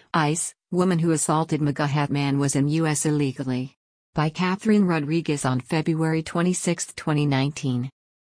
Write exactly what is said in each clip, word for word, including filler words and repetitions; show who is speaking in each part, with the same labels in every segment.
Speaker 1: ICE, woman who assaulted MAGA hat man was in U S illegally. By Catherine Rodrigues on February twenty-sixth, twenty nineteen.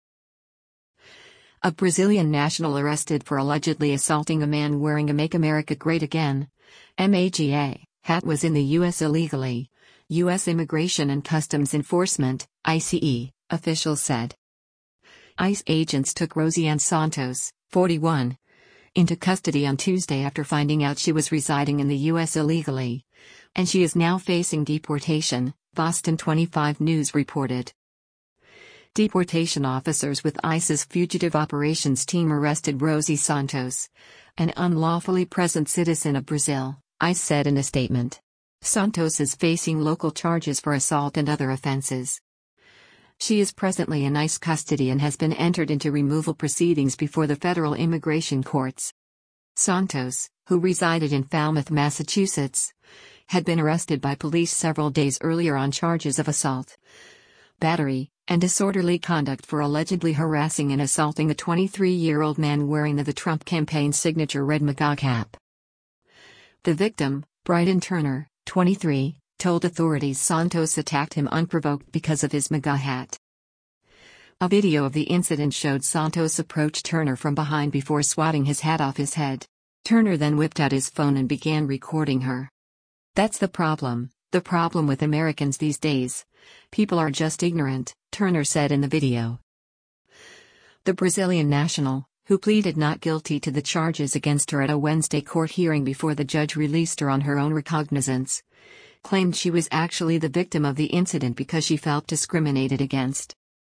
Speaker 1: A Brazilian national arrested for allegedly assaulting a man wearing a Make America Great Again (MAGA) hat was in the U S illegally, U S Immigration and Customs Enforcement (I C E) officials said. ICE agents took Rosiane Santos, forty-one, into custody on Tuesday after finding out she was residing in the U S illegally, and she is now facing deportation, Boston twenty-five News reported. Deportation officers with ICE's Fugitive Operations Team arrested Rosie Santos, an unlawfully present citizen of Brazil, ICE said in a statement. Santos is facing local charges for assault and other offenses. She is presently in ICE custody and has been entered into removal proceedings before the federal immigration courts. Santos, who resided in Falmouth, Massachusetts, had been arrested by police several days earlier on charges of assault, battery, and disorderly conduct for allegedly harassing and assaulting a twenty-three-year-old man wearing the The Trump campaign signature red MAGA cap. The victim, Bryden Turner, twenty-three, told authorities Santos attacked him unprovoked because of his MAGA hat. A video of the incident showed Santos approach Turner from behind before swatting his hat off his head. Turner then whipped out his phone and began recording her. That's the problem, the problem with Americans these days. People are just ignorant, Turner said in the video. The Brazilian national, who pleaded not guilty to the charges against her at a Wednesday court hearing before the judge released her on her own recognizance, claimed she was actually the victim of the incident because she felt discriminated against.